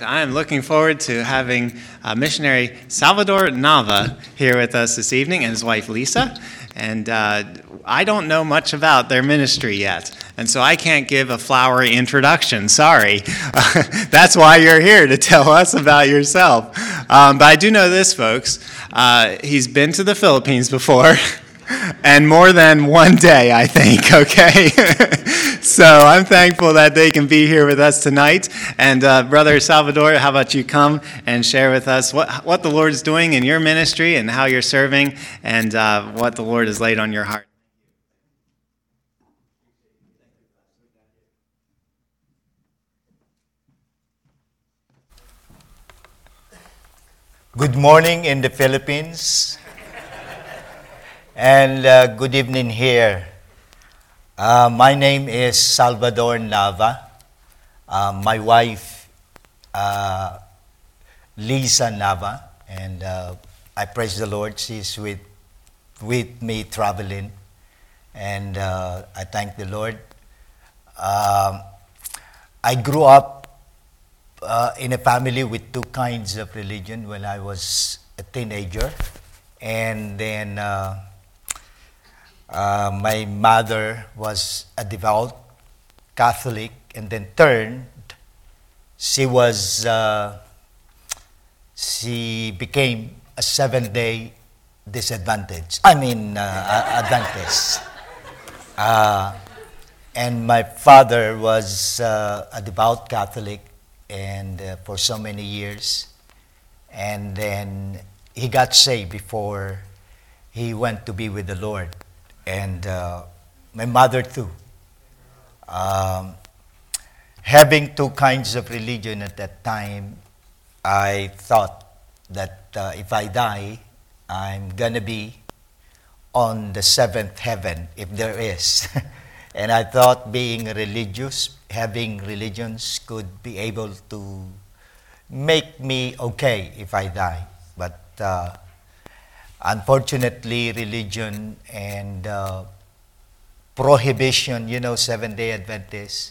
I am looking forward to having missionary Salvador Nava here with us this evening and his wife Lisa. And I don't know much about their ministry yet, and so I can't give a flowery introduction. Sorry. That's why you're here, to tell us about yourself. But I do know this, folks. He's been to the Philippines before. And more than one day, I think, okay? So I'm thankful that they can be here with us tonight. And Brother Salvador, how about you come and share with us what the Lord is doing in your ministry and how you're serving and what the Lord has laid on your heart. Good morning in the Philippines. And good evening here. My name is Salvador Nava. My wife, Lisa Nava, and I praise the Lord. She's with me traveling, and I thank the Lord. I grew up in a family with two kinds of religion when I was a teenager, and then my mother was a devout Catholic, and then she became a Seventh-day Adventist. And my father was a devout Catholic, and for so many years, and then he got saved before he went to be with the Lord. And my mother too. Having two kinds of religion at that time, I thought that if I die, I'm gonna be on the seventh heaven, if there is. And I thought being religious, having religions could be able to make me okay if I die. But unfortunately, religion and prohibition, Seventh-day Adventists,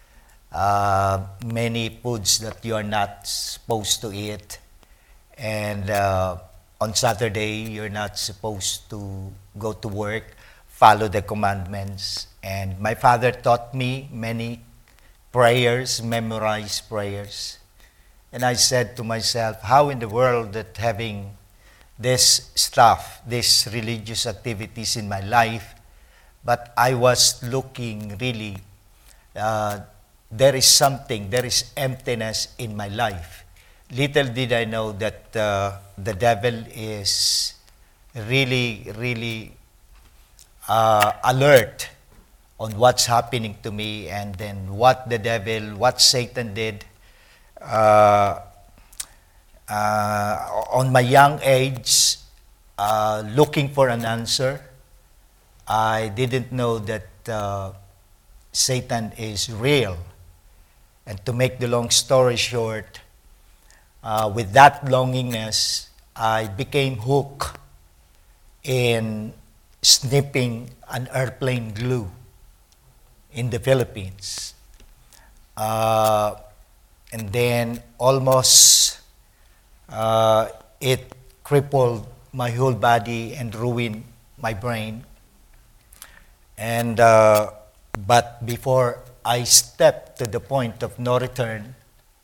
many foods that you are not supposed to eat. And on Saturday, you're not supposed to go to work, follow the commandments. And my father taught me many prayers, memorized prayers. And I said to myself, how in the world that having this stuff, these religious activities in my life, but I was looking really, there is emptiness in my life. Little did I know that the devil is really alert on what's happening to me, and then what Satan did on my young age, looking for an answer. I didn't know that Satan is real. And to make the long story short, with that longingness, I became hooked in snipping an airplane glue in the Philippines. And then almost it crippled my whole body and ruined my brain. And but before I stepped to the point of no return,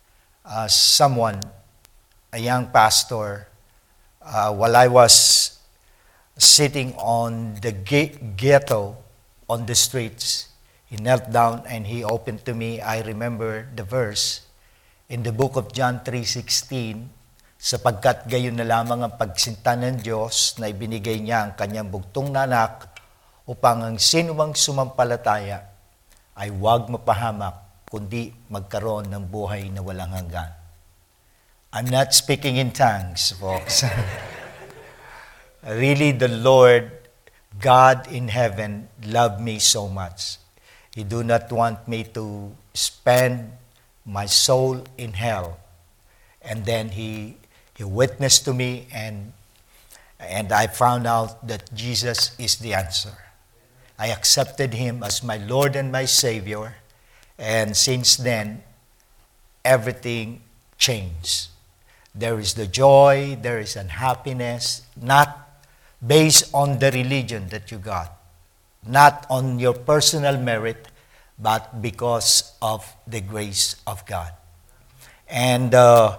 a young pastor, while I was sitting on the ghetto on the streets, he knelt down and he opened to me. I remember the verse in the book of John 3:16, sapagkat gayon na lamang ang pagsinta ng Diyos na ibinigay niya ang kanyang bugtong na anak upang ang sinumang sumampalataya ay huwag mapahamak, kundi magkaroon ng buhay na walang hanggan. I'm not speaking in tongues, folks. Really, the Lord, God in heaven, loved me so much. He do not want me to spend my soul in hell. And then he witnessed to me, and I found out that Jesus is the answer. I accepted him as my Lord and my Savior, and since then, everything chains. There is the joy, there is an happiness, not based on the religion that you got, not on your personal merit, but because of the grace of God. And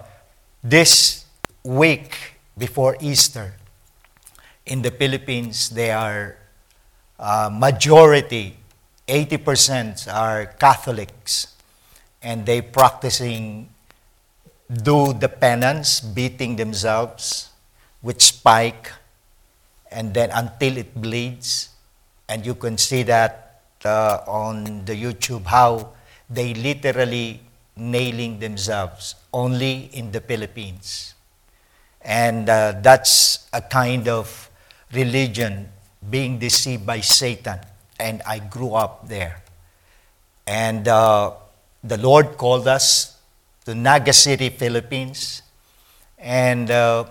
this week before Easter, in the Philippines, they are majority, 80% are Catholics, and they practicing do the penance, beating themselves with spike, and then until it bleeds. And you can see that on the YouTube, how they literally nailing themselves only in the Philippines. And that's a kind of religion being deceived by Satan. And I grew up there. And the Lord called us to Naga City, Philippines. And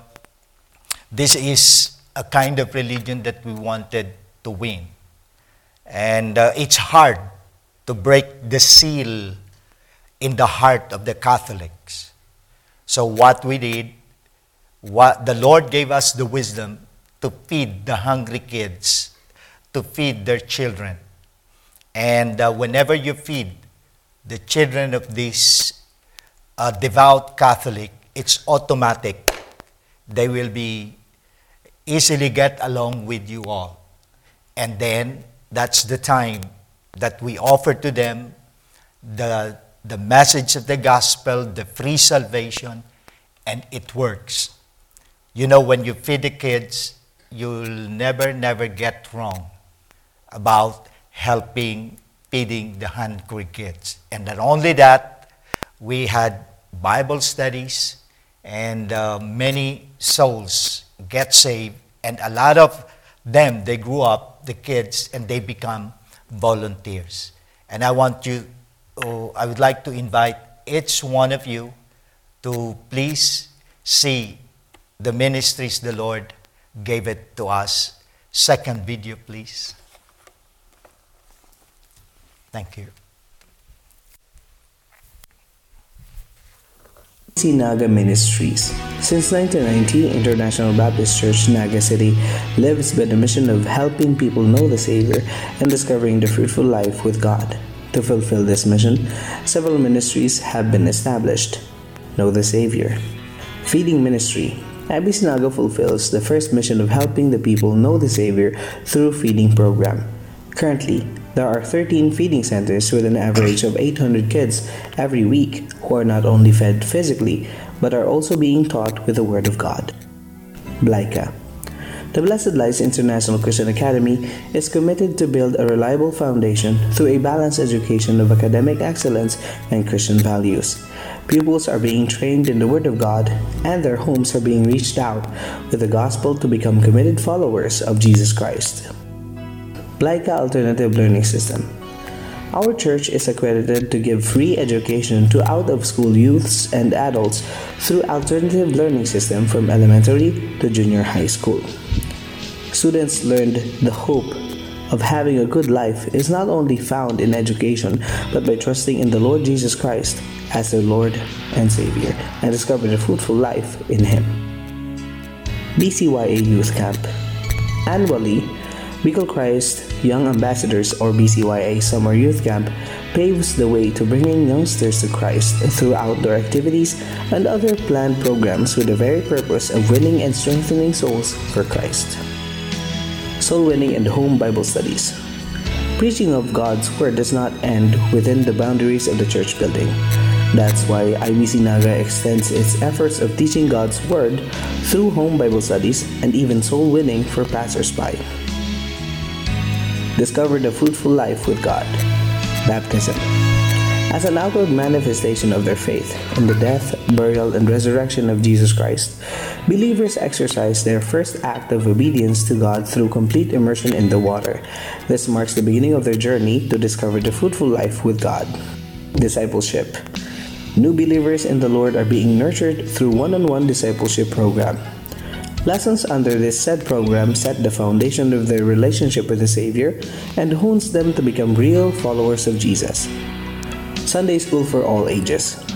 this is a kind of religion that we wanted to win. And it's hard to break the seal in the heart of the Catholics. So what we did, what the Lord gave us the wisdom to feed the hungry kids, to feed their children. And whenever you feed the children of this devout Catholic, it's automatic. They will be easily get along with you all. And then that's the time that we offer to them the message of the gospel, the free salvation, and it works. You know, when you feed the kids, you'll never get wrong about helping feeding the hungry kids. And not only that, we had Bible studies, and many souls get saved, and a lot of them, they grew up, the kids, and they become volunteers. And I would like to invite each one of you to please see the ministries the Lord gave it to us. Second video, please. Thank you. ABC Naga Ministries. Since 1990, International Baptist Church Naga City lives by the mission of helping people know the Savior and discovering the fruitful life with God. To fulfill this mission, several ministries have been established. Know the Savior. Feeding Ministry. ABC Naga fulfills the first mission of helping the people know the Savior through feeding program. Currently, there are 13 feeding centers with an average of 800 kids every week who are not only fed physically, but are also being taught with the Word of God. Blika. The Blessed Lies International Christian Academy is committed to build a reliable foundation through a balanced education of academic excellence and Christian values. Pupils are being trained in the Word of God, and their homes are being reached out with the gospel to become committed followers of Jesus Christ. Blika Alternative Learning System. Our church is accredited to give free education to out-of-school youths and adults through Alternative Learning System from elementary to junior high school. Students learned the hope of having a good life is not only found in education, but by trusting in the Lord Jesus Christ as their Lord and Savior, and discover a fruitful life in Him. BCYA Youth Camp. Annually, Bicol Christ Young Ambassadors or BCYA Summer Youth Camp paves the way to bringing youngsters to Christ through outdoor activities and other planned programs with the very purpose of winning and strengthening souls for Christ. Soul winning and home Bible studies. Preaching of God's Word does not end within the boundaries of the church building. That's why IBC Naga extends its efforts of teaching God's Word through home Bible studies and even soul winning for passers-by. Discover the fruitful life with God. Baptism. As an outward manifestation of their faith in the death, burial, and resurrection of Jesus Christ, believers exercise their first act of obedience to God through complete immersion in the water. This marks the beginning of their journey to discover the fruitful life with God. Discipleship. New believers in the Lord are being nurtured through one-on-one discipleship program. Lessons under this said program set the foundation of their relationship with the Savior and hones them to become real followers of Jesus. Sunday School for all ages.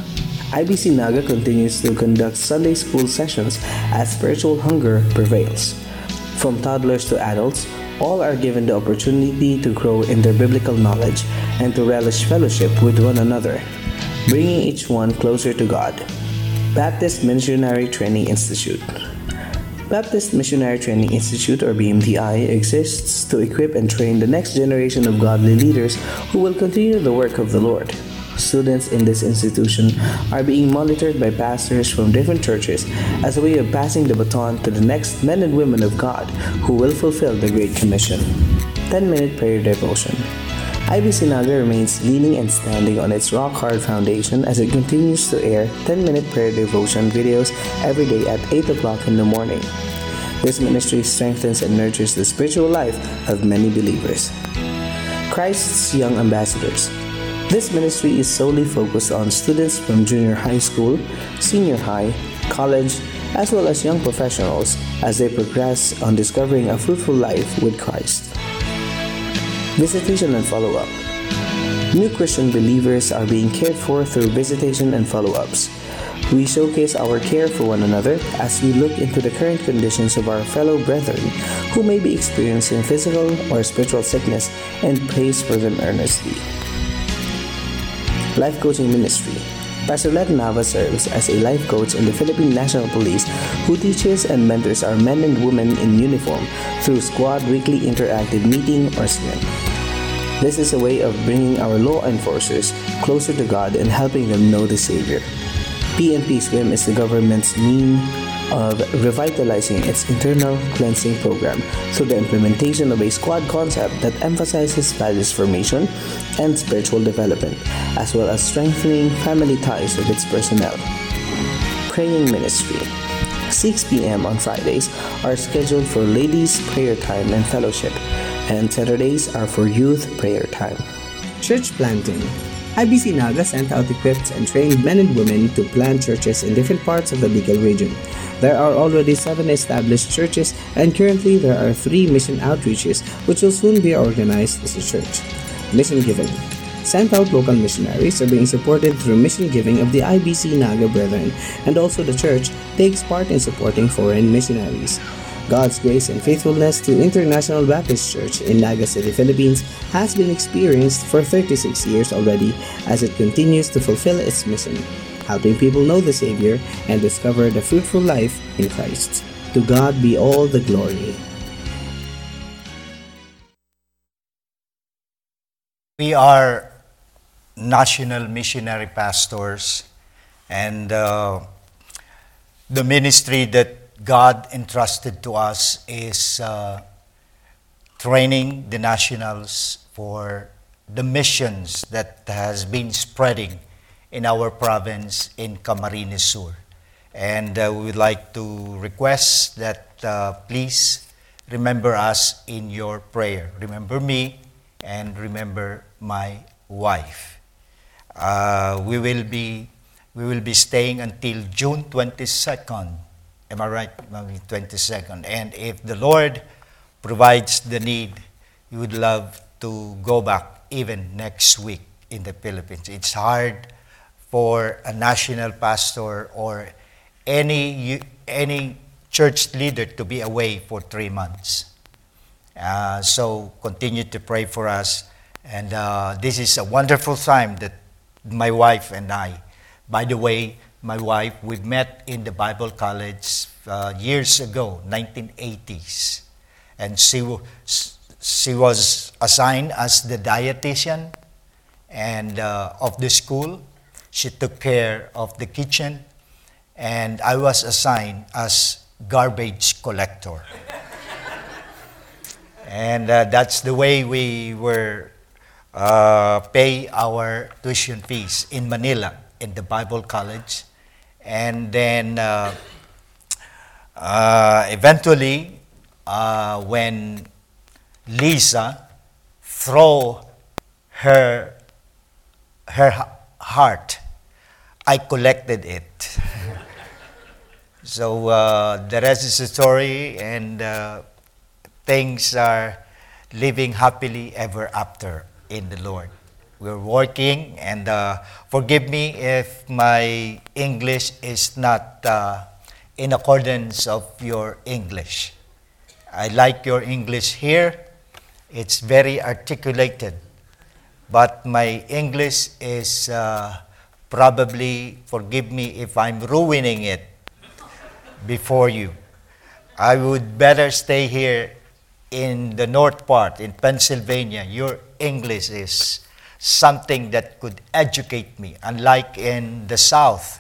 IBC Naga continues to conduct Sunday school sessions as spiritual hunger prevails. From toddlers to adults, all are given the opportunity to grow in their biblical knowledge and to relish fellowship with one another, bringing each one closer to God. Baptist Missionary Training Institute. Baptist Missionary Training Institute, or BMTI, exists to equip and train the next generation of godly leaders who will continue the work of the Lord. Students in this institution are being monitored by pastors from different churches as a way of passing the baton to the next men and women of God who will fulfill the Great Commission. 10-minute prayer devotion. IBC Naga remains leaning and standing on its rock-hard foundation as it continues to air 10-minute prayer devotion videos every day at 8 o'clock in the morning. This ministry strengthens and nurtures the spiritual life of many believers. Christ's Young Ambassadors. This ministry is solely focused on students from junior high school, senior high, college, as well as young professionals as they progress on discovering a fruitful life with Christ. Visitation and follow-up. New Christian believers are being cared for through visitation and follow-ups. We showcase our care for one another as we look into the current conditions of our fellow brethren who may be experiencing physical or spiritual sickness and prays for them earnestly. Life Coaching Ministry. Pastor Let Nava serves as a life coach in the Philippine National Police who teaches and mentors our men and women in uniform through Squad Weekly Interactive Meeting or SWIM. This is a way of bringing our law enforcers closer to God and helping them know the Savior. PNP SWIM is the government's means of revitalizing its internal cleansing program through the implementation of a squad concept that emphasizes values formation and spiritual development, as well as strengthening family ties with its personnel. Praying Ministry. 6 p.m. on Fridays are scheduled for ladies' prayer time and fellowship, and Saturdays are for youth prayer time. Church planting. IBC Naga sent out equipped and trained men and women to plant churches in different parts of the Bicol region. There are already 7 established churches, and currently there are 3 mission outreaches which will soon be organized as a church. Mission giving. Sent out local missionaries are being supported through mission giving of the IBC Naga Brethren, and also the church takes part in supporting foreign missionaries. God's grace and faithfulness to International Baptist Church in Naga City, Philippines has been experienced for 36 years already as it continues to fulfill its mission, helping people know the Savior and discover the fruitful life in Christ. To God be all the glory. We are national missionary pastors, and the ministry that God entrusted to us is training the nationals for the missions that has been spreading in our province in Camarines Sur. And we would like to request that please remember us in your prayer. Remember me and remember my wife. We will be staying until June 22nd. Am I right? 22nd. And if the Lord provides the need, we would love to go back even next week in the Philippines. It's hard for a national pastor or any church leader to be away for 3 months. So continue to pray for us. And this is a wonderful time that my wife and I, by the way, my wife, we met in the Bible College years ago, 1980s. And she was assigned as the dietitian and of the school. She took care of the kitchen. And I was assigned as garbage collector. And that's the way we were pay our tuition fees in Manila, in the Bible College. And then eventually, when Lisa threw her heart, I collected it. So the rest is the story, and things are living happily ever after in the Lord. we're working, and forgive me if my English is not in accordance of your English. I like your English here. It's very articulated. But my English is probably, forgive me if I'm ruining it before you. I would better stay here in the north part, in Pennsylvania. Your English is something that could educate me, unlike in the south.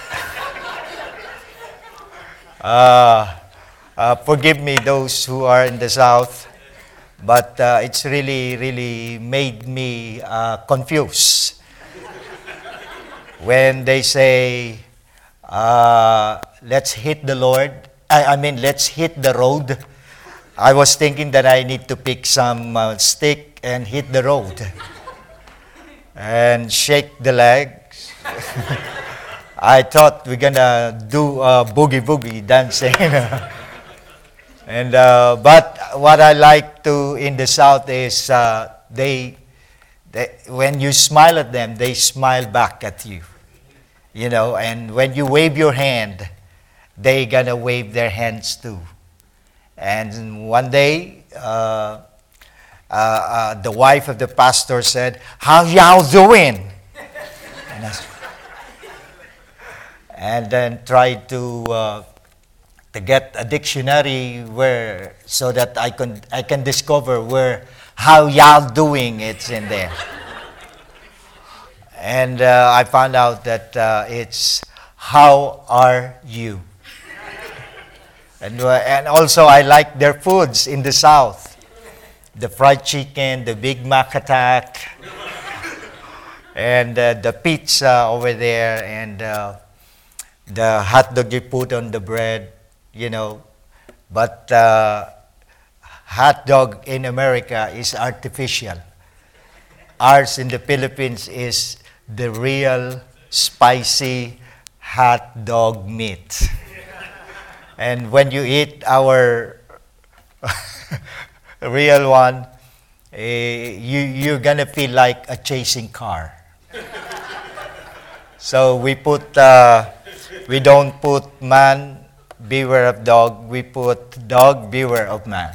Forgive me, those who are in the south, but it's really made me confused. When they say, let's hit the Lord, let's hit the road, I was thinking that I need to pick some stick and hit the road and shake the legs. I thought we're gonna do boogie dancing. And but what I like to in the South is they when you smile at them, they smile back at you. You know, and when you wave your hand, they gonna wave their hands too. And one day, the wife of the pastor said, "How y'all doing?" And then tried to get a dictionary where so that I can discover where "how y'all doing" it's in there. And I found out that it's "how are you." And also I like their foods in the South. The fried chicken, the Big Mac attack, and the pizza over there, and the hot dog you put on the bread, you know. But hot dog in America is artificial. Ours in the Philippines is the real spicy hot dog meat. And when you eat our real one, you're gonna feel like a chasing car. So we don't put man, beware of dog. We put dog, beware of man.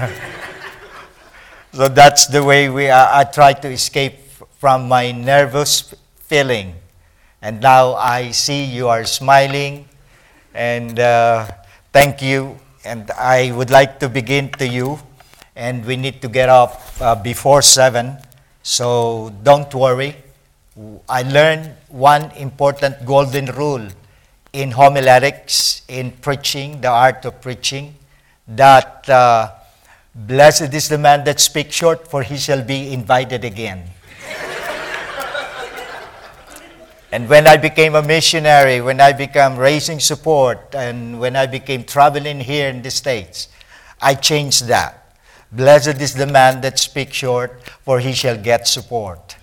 So that's the way I try to escape from my nervous feeling. And now I see you are smiling, and thank you. And I would like to begin to you. And we need to get up before 7. So don't worry. I learned one important golden rule in homiletics, in preaching, the art of preaching, that blessed is the man that speaks short, for he shall be invited again. And when I became a missionary, when I became raising support, and when I became traveling here in the States, I changed that. Blessed is the man that speaks short, for he shall get support.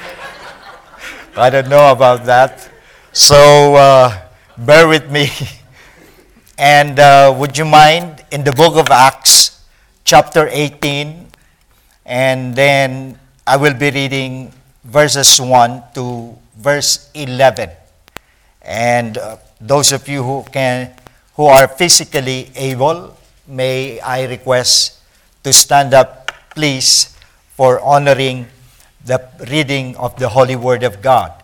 I don't know about that. So bear with me. And would you mind, in the book of Acts, chapter 18, and then I will be reading verses 1 to verse 11. And those of you who are physically able, may I request to stand up, please, for honoring the reading of the Holy Word of God.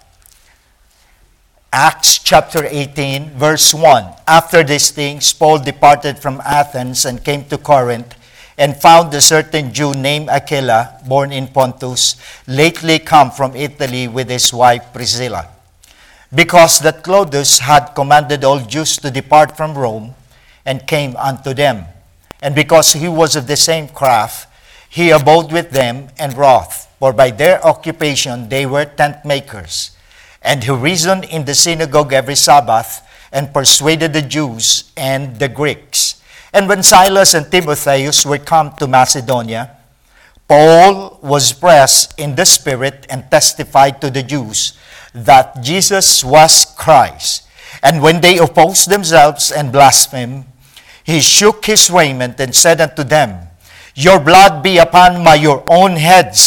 Acts chapter 18, verse 1. After these things, Paul departed from Athens and came to Corinth, and found a certain Jew named Aquila, born in Pontus, lately come from Italy with his wife Priscilla. Because that Claudius had commanded all Jews to depart from Rome, and came unto them. And because he was of the same craft, he abode with them and wrought, for by their occupation they were tent makers. And he reasoned in the synagogue every Sabbath, and persuaded the Jews and the Greeks. And when Silas and Timotheus were come to Macedonia, Paul was pressed in the Spirit and testified to the Jews that Jesus was Christ. And when they opposed themselves and blasphemed, he shook his raiment and said unto them, Your blood be upon your own heads.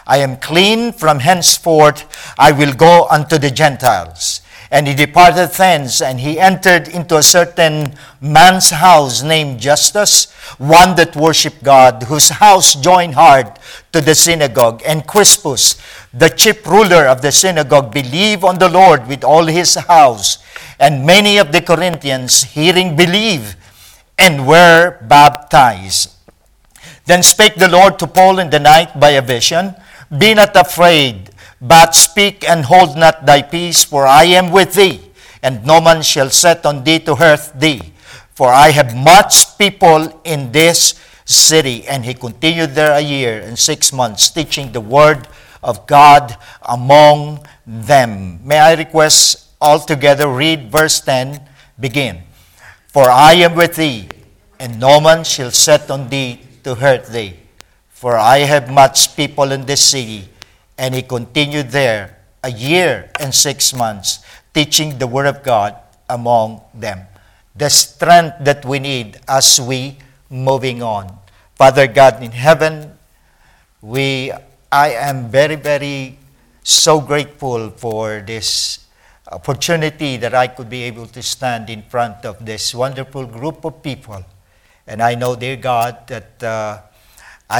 I am clean, from henceforth I will go unto the Gentiles. And he departed thence, and he entered into a certain man's house named Justus, one that worshipped God, whose house joined hard to the synagogue. And Crispus, the chief ruler of the synagogue, believed on the Lord with all his house. And many of the Corinthians, hearing, believed, and were baptized. Then spake the Lord to Paul in the night by a vision, Be not afraid, but speak and hold not thy peace, for I am with thee, and no man shall set on thee to hurt thee. For I have much people in this city. And he continued there a year and 6 months, teaching the word of God among them. May I request all together read verse 10, begin. For I am with thee, and no man shall set on thee to hurt thee. For I have much people in this city. And he continued there a year and 6 months, teaching the word of God among them. The strength that we need as we moving on. Father God in heaven, I am very, very so grateful for this opportunity that I could be able to stand in front of this wonderful group of people. And I know, dear God, that I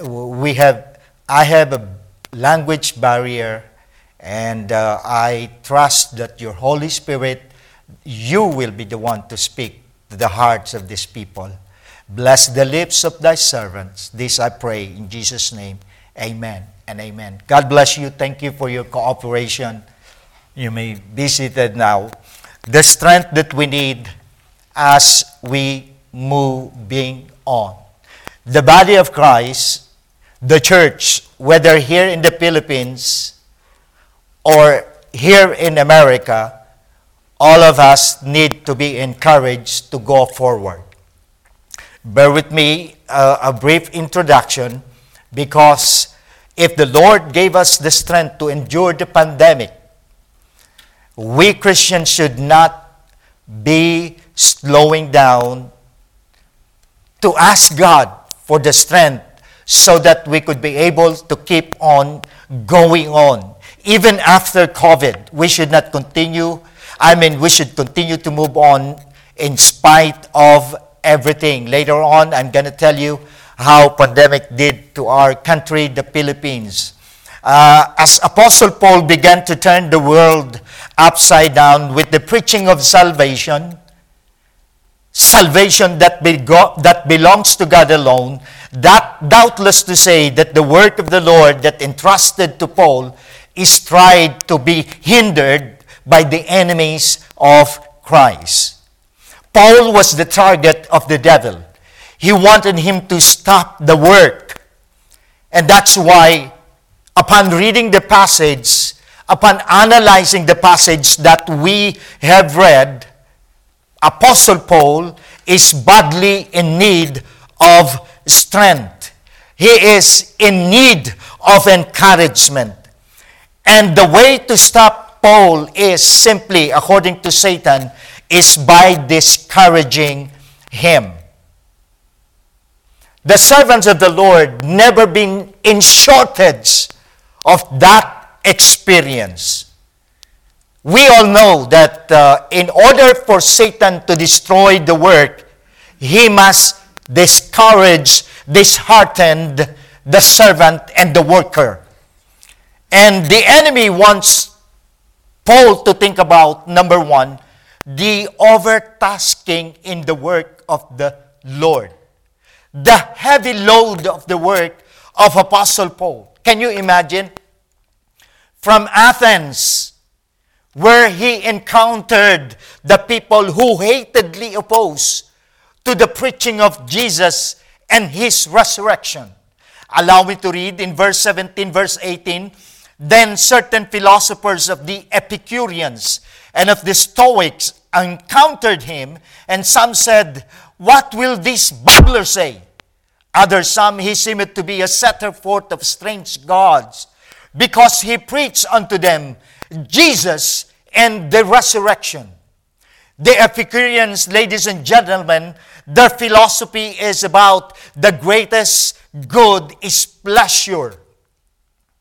have a language barrier, and I trust that your Holy Spirit, you will be the one to speak to the hearts of these people. Bless the lips of thy servants. This I pray in Jesus' name. Amen and amen. God bless you. Thank you for your cooperation. You may be seated now. The strength that we need as we moving on. The body of Christ, the church, whether here in the Philippines or here in America, all of us need to be encouraged to go forward. Bear with me a brief introduction, because if the Lord gave us the strength to endure the pandemic, we Christians should not be slowing down to ask God for the strength so that we could be able to keep on going on. Even after COVID, we should not continue. We should continue to move on in spite of everything. Later on, I'm going to tell you how pandemic did to our country, the Philippines. As Apostle Paul began to turn the world upside down with the preaching of salvation that belongs to God alone, that doubtless to say that the work of the Lord that entrusted to Paul is tried to be hindered by the enemies of Christ. Paul was the target of the devil. He wanted him to stop the work. And that's why, upon reading the passage, upon analyzing the passage that we have read, Apostle Paul is badly in need of strength. He is in need of encouragement. And the way to stop Paul is simply, according to Satan, is by discouraging him. The servants of the Lord never been in shortage of that experience. We all know that in order for Satan to destroy the work, he must discourage, dishearten the servant and the worker. And the enemy wants Paul to think about, number one, the overtasking in the work of the Lord. The heavy load of the work of Apostle Paul. Can you imagine? From Athens, where he encountered the people who hatedly opposed to the preaching of Jesus and his resurrection. Allow me to read in verse 17, verse 18. Then certain philosophers of the Epicureans and of the Stoics encountered him, and some said, "What will this babbler say?" Others, some he seemed to be a setter forth of strange gods, because he preached unto them Jesus and the resurrection. The Epicureans, ladies and gentlemen, their philosophy is about the greatest good is pleasure.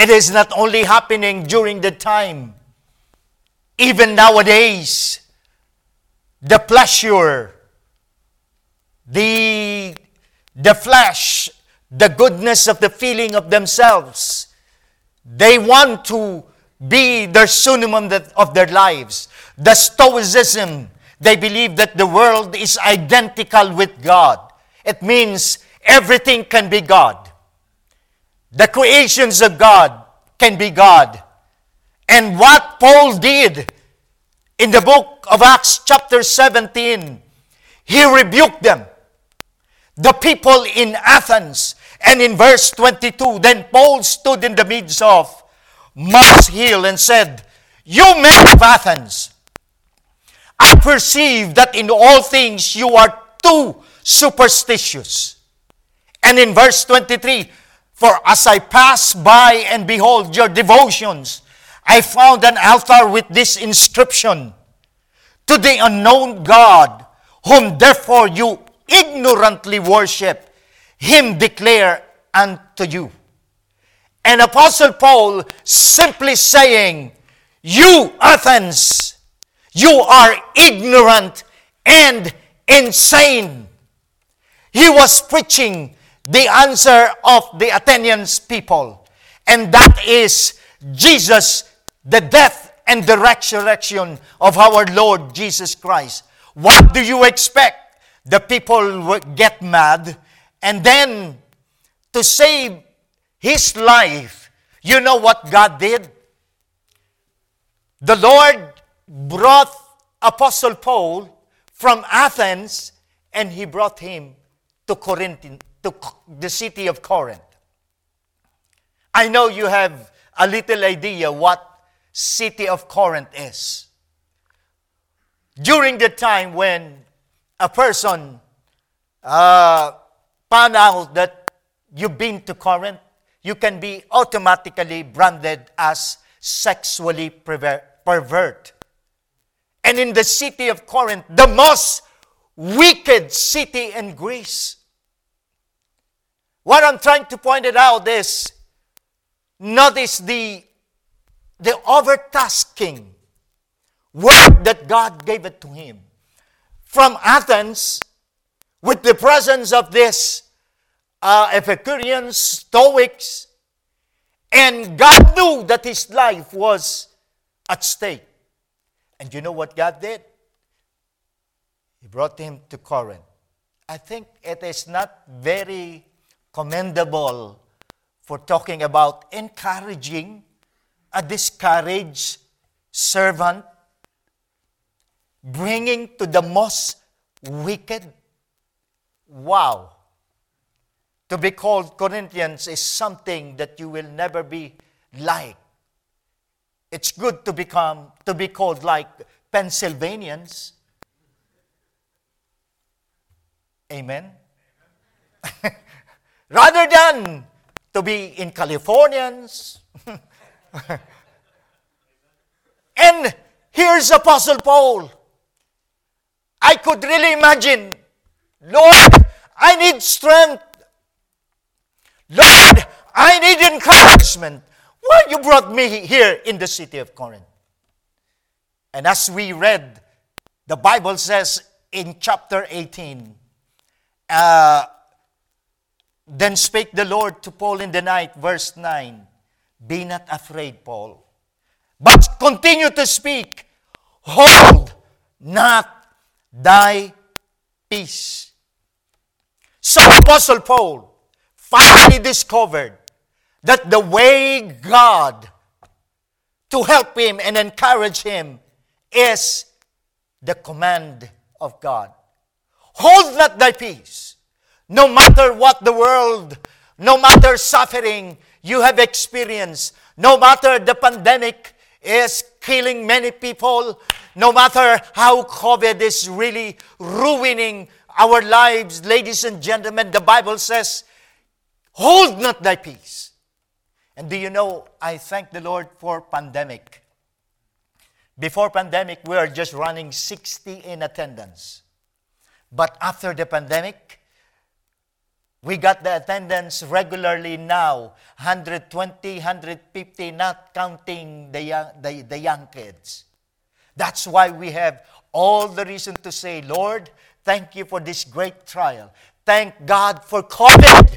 It is not only happening during the time. Even nowadays, the pleasure, the flesh, the goodness of the feeling of themselves, they want to be their synonym of their lives. The Stoicism, they believe that the world is identical with God. It means everything can be God. The creations of God can be God. And what Paul did in the book of Acts chapter 17, he rebuked them, the people in Athens. And in verse 22, then Paul stood in the midst of Mars Hill and said, "You men of Athens, I perceive that in all things you are too superstitious." And in verse 23, "For as I passed by and behold your devotions, I found an altar with this inscription, to the unknown God, whom therefore you ignorantly worship, him declare unto you." And Apostle Paul simply saying, "You Athens, you are ignorant and insane." He was preaching the answer of the Athenians people, and that is Jesus, the death and the resurrection of our Lord Jesus Christ. What do you expect? The people would get mad, and then to save his life, you know what God did? The Lord brought Apostle Paul from Athens, and he brought him to Corinth, to the city of Corinth. I know you have a little idea what city of Corinth is. During the time when a person found out that you've been to Corinth, you can be automatically branded as sexually pervert. And in the city of Corinth, the most wicked city in Greece, what I'm trying to point it out is, notice the overtasking work that God gave it to him. From Athens, with the presence of this Epicureans, Stoics, and God knew that his life was at stake. And you know what God did? He brought him to Corinth. I think it is not very commendable for talking about encouraging a discouraged servant, bringing to the most wicked. Wow. To be called Corinthians is something that you will never be like. It's good to be called like Pennsylvanians. Amen. Rather than to be in Californians. And here's Apostle Paul. I could really imagine, "Lord, I need strength. Lord, I need encouragement. Why you brought me here in the city of Corinth?" And as we read, the Bible says in chapter 18, then spake the Lord to Paul in the night, verse 9, "Be not afraid, Paul, but continue to speak. Hold not thy peace." So Apostle Paul finally discovered that the way God to help him and encourage him is the command of God. Hold not thy peace. No matter what the world, no matter suffering you have experienced, no matter the pandemic is killing many people, no matter how COVID is really ruining our lives, ladies and gentlemen, the Bible says, hold not thy peace. And do you know, I thank the Lord for pandemic. Before pandemic, we are just running 60 in attendance. But after the pandemic, We got the attendance regularly now, 120, 150, not counting the young kids. That's why we have all the reason to say, Lord, thank you for this great trial. Thank God for COVID.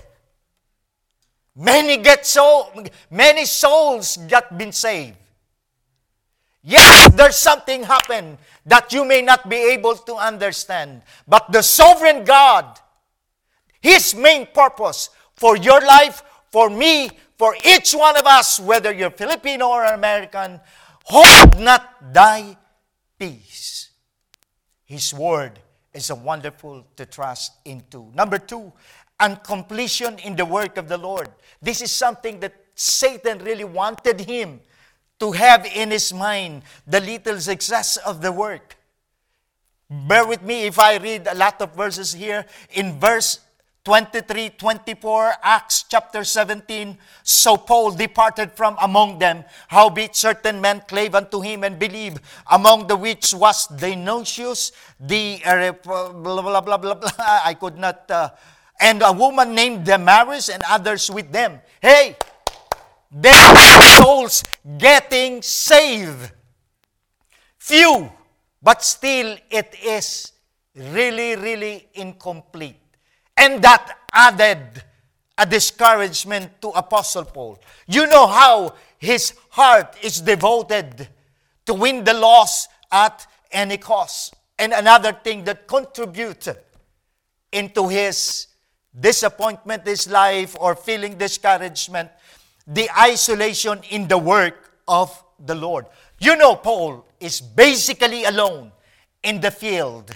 Many souls got been saved. Yes, there's something happened that you may not be able to understand. But the sovereign God, His main purpose for your life, for me, for each one of us, whether you're Filipino or American, hold not thy peace. His word is a wonderful to trust into. Number 2, and completion in the work of the Lord. This is something that Satan really wanted him to have in his mind, the little success of the work. Bear with me if I read a lot of verses here. In verse 23, 24, Acts chapter 17, so Paul departed from among them, howbeit certain men clave unto him and believed, among the which was Dionysius, the blah, blah, blah, blah, blah, I could not, and a woman named Damaris and others with them. Hey, there are souls getting saved. Few, but still it is really, really incomplete. And that added a discouragement to Apostle Paul. You know how his heart is devoted to win the lost at any cost. And another thing that contributed into his disappointment, his life, or feeling discouragement, the isolation in the work of the Lord. You know, Paul is basically alone in the field.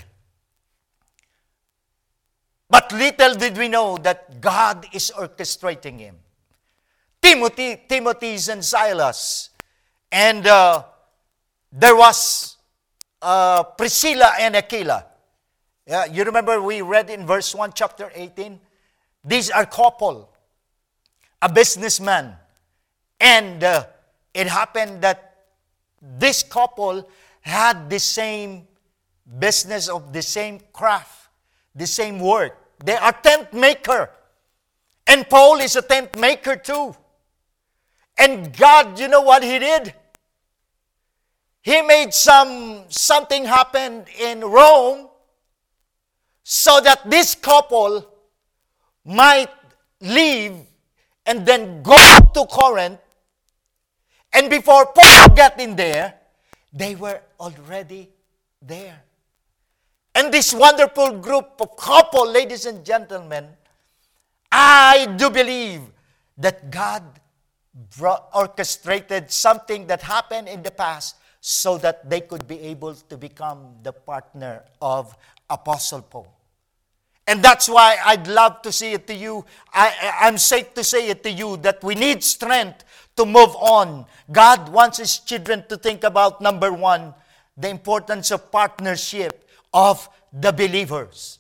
But little did we know that God is orchestrating him. Timothy and Silas. And there was Priscilla and Aquila. Yeah, you remember we read in verse 1, chapter 18? These are couple, a businessman. And it happened that this couple had the same business of the same craft, the same work. They are tent maker. And Paul is a tent maker too. And God, you know what He did? He made something happen in Rome so that this couple might leave and then go to Corinth. And before Paul got in there, they were already there. And this wonderful group of couple, ladies and gentlemen, I do believe that God orchestrated something that happened in the past so that they could be able to become the partner of Apostle Paul. And that's why I'd love to say it to you. I'm safe to say it to you that we need strength to move on. God wants His children to think about, number 1, the importance of partnership of the believers.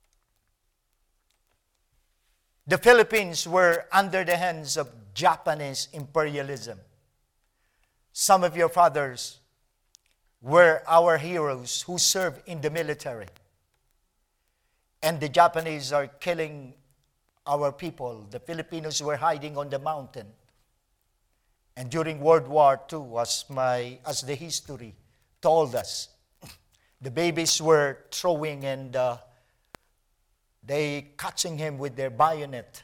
The Philippines were under the hands of Japanese imperialism. Some of your fathers were our heroes who served in the military. And the Japanese are killing our people. The Filipinos were hiding on the mountain. And during World War II, as the history told us, the babies were throwing and they catching him with their bayonet.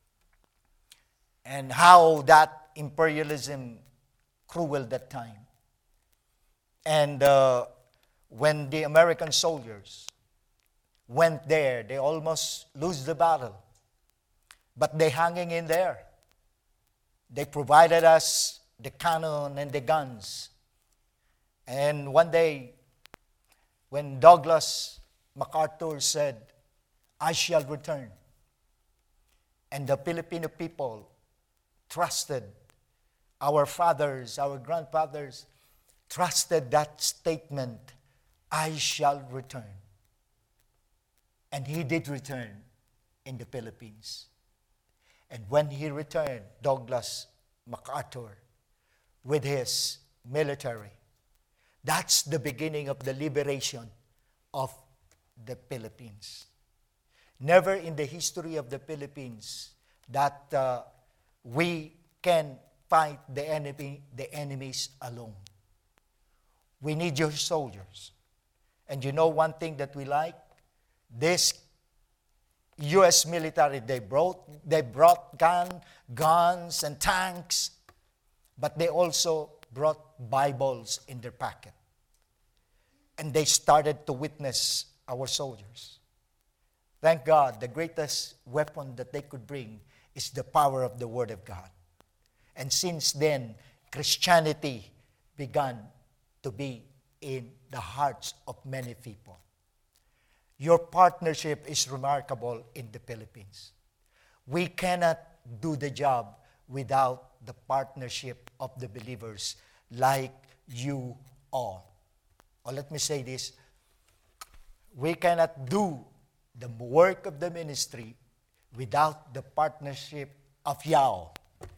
And how that imperialism cruel that time. And when the American soldiers went there, they almost lose the battle. But they hanging in there. They provided us the cannon and the guns. And one day, when Douglas MacArthur said, I shall return, and the Filipino people trusted, our fathers, our grandfathers, trusted that statement, I shall return. And he did return in the Philippines. And when he returned, Douglas MacArthur, with his military, that's the beginning of the liberation of the Philippines. Never in the history of the Philippines that we can fight the enemies alone. We need your soldiers. And you know one thing that we like? This U.S. military, they brought guns and tanks, but they also brought Bibles in their packet. And they started to witness our soldiers. Thank God, the greatest weapon that they could bring is the power of the Word of God. And since then, Christianity began to be in the hearts of many people. Your partnership is remarkable in the Philippines. We cannot do the job without the partnership of the believers like you all. Or let me say this, we cannot do the work of the ministry without the partnership of Yao.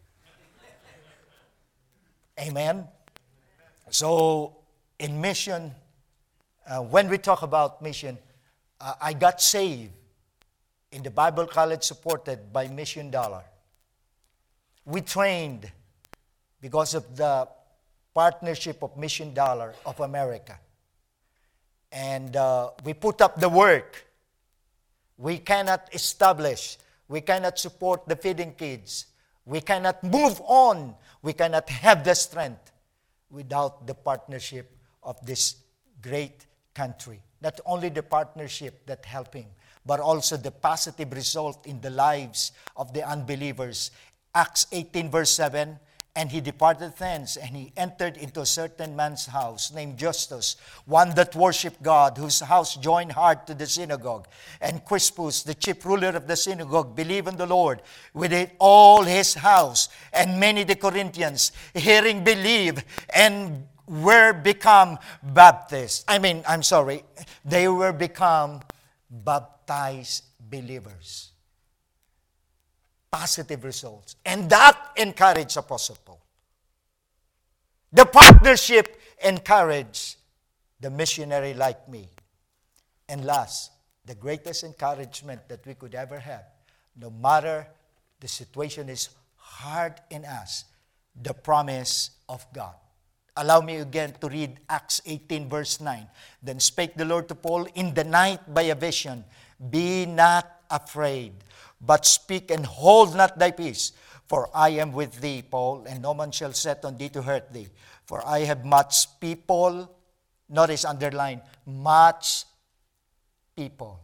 Amen? So, in mission, when we talk about mission, I got saved in the Bible college supported by Mission Dollar. We trained because of the partnership of Mission Dollar of America. And we put up the work. We cannot establish, we cannot support the feeding kids. We cannot move on. We cannot have the strength without the partnership of this great country. Not only the partnership that helped him, but also the positive result in the lives of the unbelievers. Acts 18 verse 7, and he departed thence, and he entered into a certain man's house named Justus, one that worshipped God, whose house joined hard to the synagogue. And Crispus, the chief ruler of the synagogue, believed in the Lord with all his house. And many the Corinthians, hearing, believed, and were become baptized. They were become baptized believers. Positive results. And that encouraged Apostle Paul. The partnership encouraged the missionary like me. And last, the greatest encouragement that we could ever have, no matter the situation is hard in us, the promise of God. Allow me again to read Acts 18 verse 9. Then spake the Lord to Paul in the night by a vision, be not afraid, but speak and hold not thy peace. For I am with thee, Paul, and no man shall set on thee to hurt thee. For I have much people, notice underline, much people.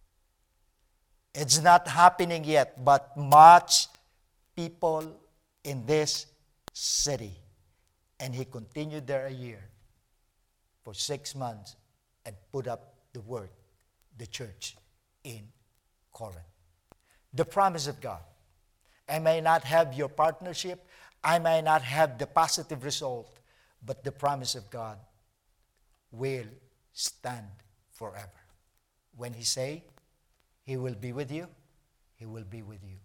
It's not happening yet, but much people in this city. And he continued there a year for 6 months and put up the work, the church in Corinth. The promise of God. I may not have your partnership. I may not have the positive result. But the promise of God will stand forever. When he say, he will be with you, he will be with you.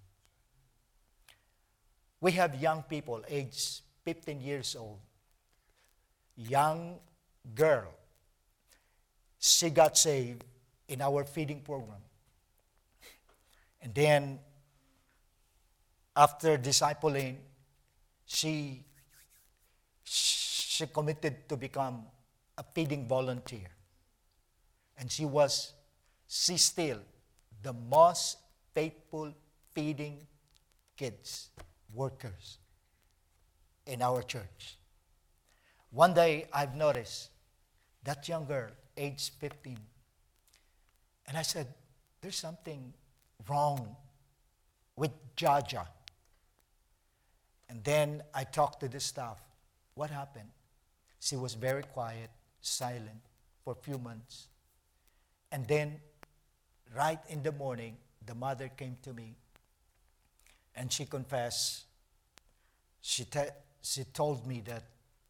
We have young people aged 15 years old. Young girl. She got saved in our feeding program. And then, after discipling, she committed to become a feeding volunteer. And she's still the most faithful feeding kids, workers in our church. One day, I've noticed that young girl, age 15, and I said, there's something wrong with Jaja. And then I talked to the staff. What happened? She was very quiet, silent for a few months. And then, right in the morning, the mother came to me and she confessed. She told me that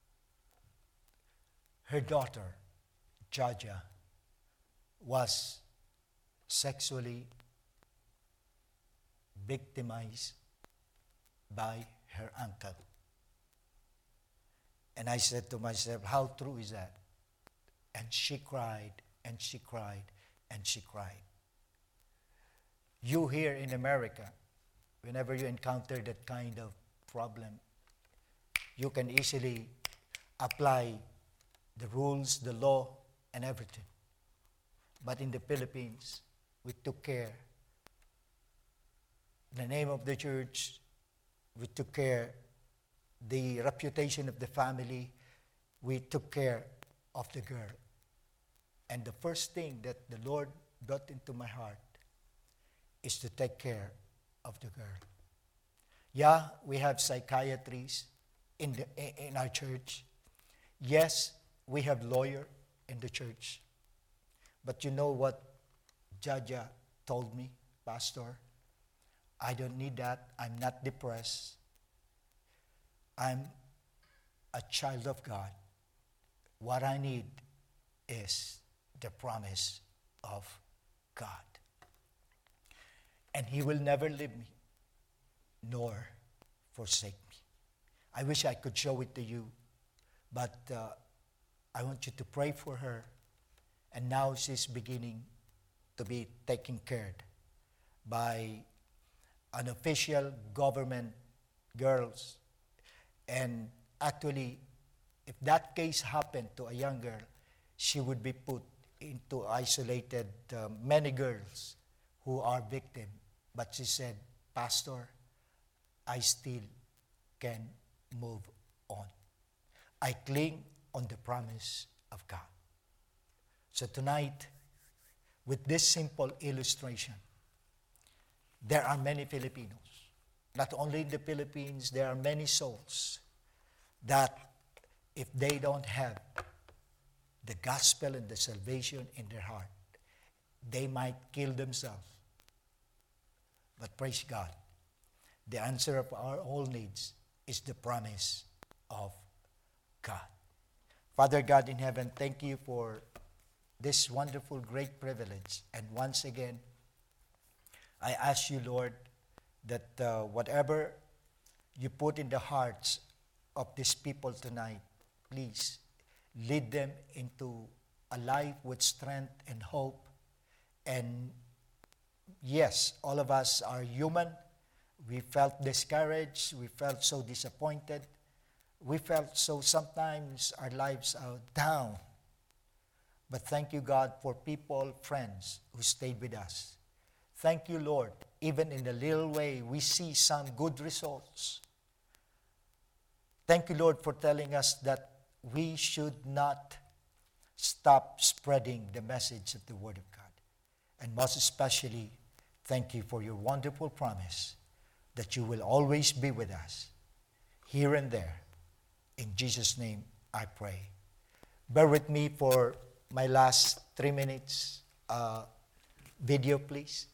her daughter, Jaja, was sexually victimized by her uncle. And I said to myself, how true is that? And she cried, and she cried, and she cried. You here in America, whenever you encounter that kind of problem, you can easily apply the rules, the law, and everything. But in the Philippines, we took care. In the name of the church, we took care. The reputation of the family, we took care of the girl. And the first thing that the Lord brought into my heart is to take care of the girl. Yeah, we have psychiatrists in our church. Yes, we have lawyer in the church. But you know what Jaja told me, Pastor? I don't need that. I'm not depressed. I'm a child of God. What I need is the promise of God. And He will never leave me, nor forsake me. I wish I could show it to you, but I want you to pray for her. And now she's beginning to be taken care of by an official government girls. And actually, if that case happened to a young girl, she would be put into isolated many girls who are victim. But she said, Pastor, I still can move on. I cling on the promise of God. So tonight, with this simple illustration, there are many Filipinos. Not only in the Philippines, there are many souls that if they don't have the gospel and the salvation in their heart, they might kill themselves. But praise God, the answer of our all needs is the promise of God. Father God in heaven, thank you for this wonderful, great privilege. And once again, I ask you, Lord, that whatever you put in the hearts of these people tonight, please lead them into a life with strength and hope. And yes, all of us are human. We felt discouraged. We felt so disappointed. We felt so sometimes our lives are down. But thank you, God, for people, friends who stayed with us. Thank you, Lord. Even in the little way, we see some good results. Thank you, Lord, for telling us that we should not stop spreading the message of the Word of God. And most especially, thank you for your wonderful promise that you will always be with us, here and there. In Jesus' name, I pray. Bear with me for my last 3 minutes video, please.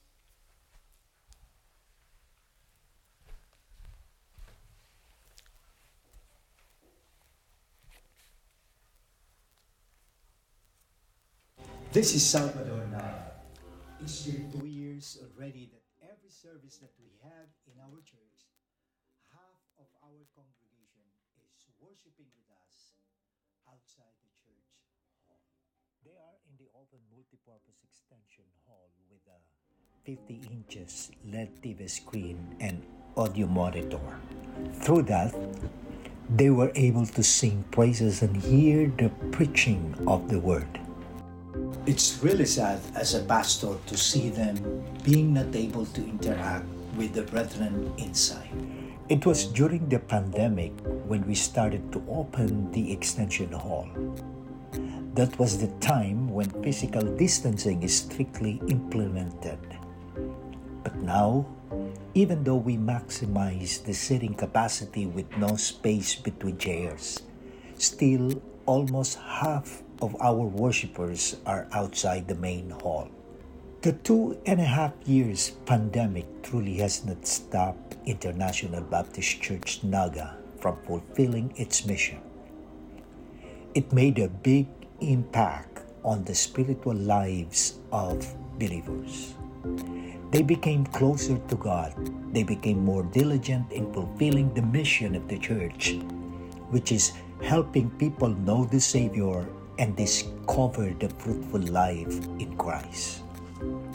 This is Salvador now. It's been 2 years already that every service that we have in our church, half of our congregation is worshiping with us outside the church hall. They are in the open multipurpose extension hall with a 50 inches LED TV screen and audio monitor. Through that, they were able to sing praises and hear the preaching of the word. It's really sad as a pastor to see them being not able to interact with the brethren inside. It was during the pandemic when we started to open the extension hall. That was the time when physical distancing is strictly implemented. But now, even though we maximize the seating capacity with no space between chairs, still almost half of our worshipers are outside the main hall. The 2.5 years pandemic truly has not stopped International Baptist Church Naga from fulfilling its mission. It made a big impact on the spiritual lives of believers. They became closer to God. They became more diligent in fulfilling the mission of the church, which is helping people know the Savior and discover the fruitful life in Christ.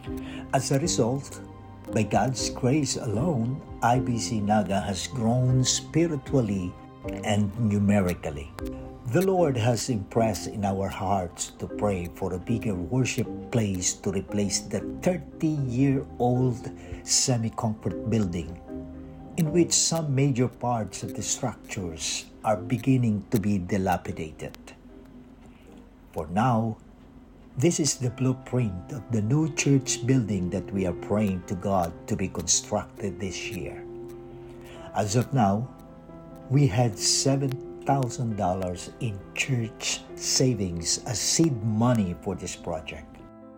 As a result, by God's grace alone, IBC Naga has grown spiritually and numerically. The Lord has impressed in our hearts to pray for a bigger worship place to replace the 30-year-old semi-concrete building, in which some major parts of the structures are beginning to be dilapidated. For now, this is the blueprint of the new church building that we are praying to God to be constructed this year. As of now, we had $7,000 in church savings as seed money for this project.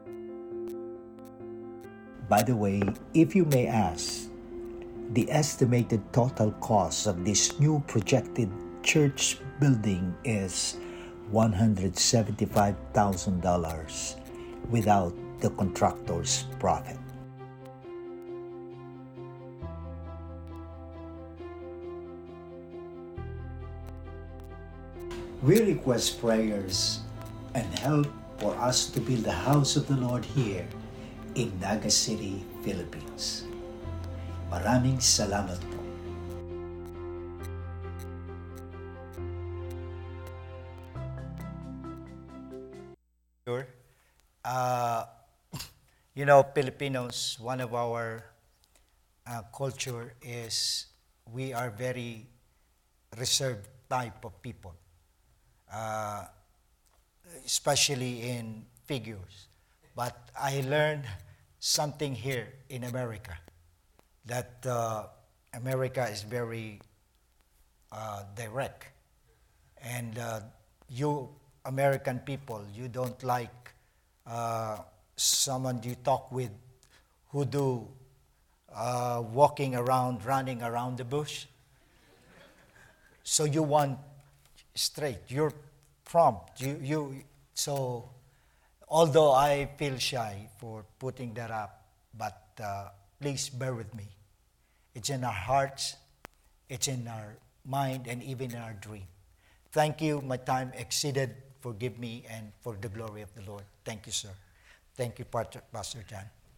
By the way, if you may ask, the estimated total cost of this new projected church building is $175,000 without the contractor's profit. We request prayers and help for us to build the house of the Lord here in Naga City, Philippines. Maraming salamat po. Sure. Filipinos, one of our culture is we are very reserved type of people, especially in figures. But I learned something here in America, that America is very direct. And you American people, you don't like someone you talk with who do walking around, running around the bush. So you want straight, you're prompt. So although I feel shy for putting that up, but please bear with me. It's in our hearts, it's in our mind, and even in our dream. Thank you. My time exceeded. Forgive me and for the glory of the Lord. Thank you, sir. Thank you, Pastor John.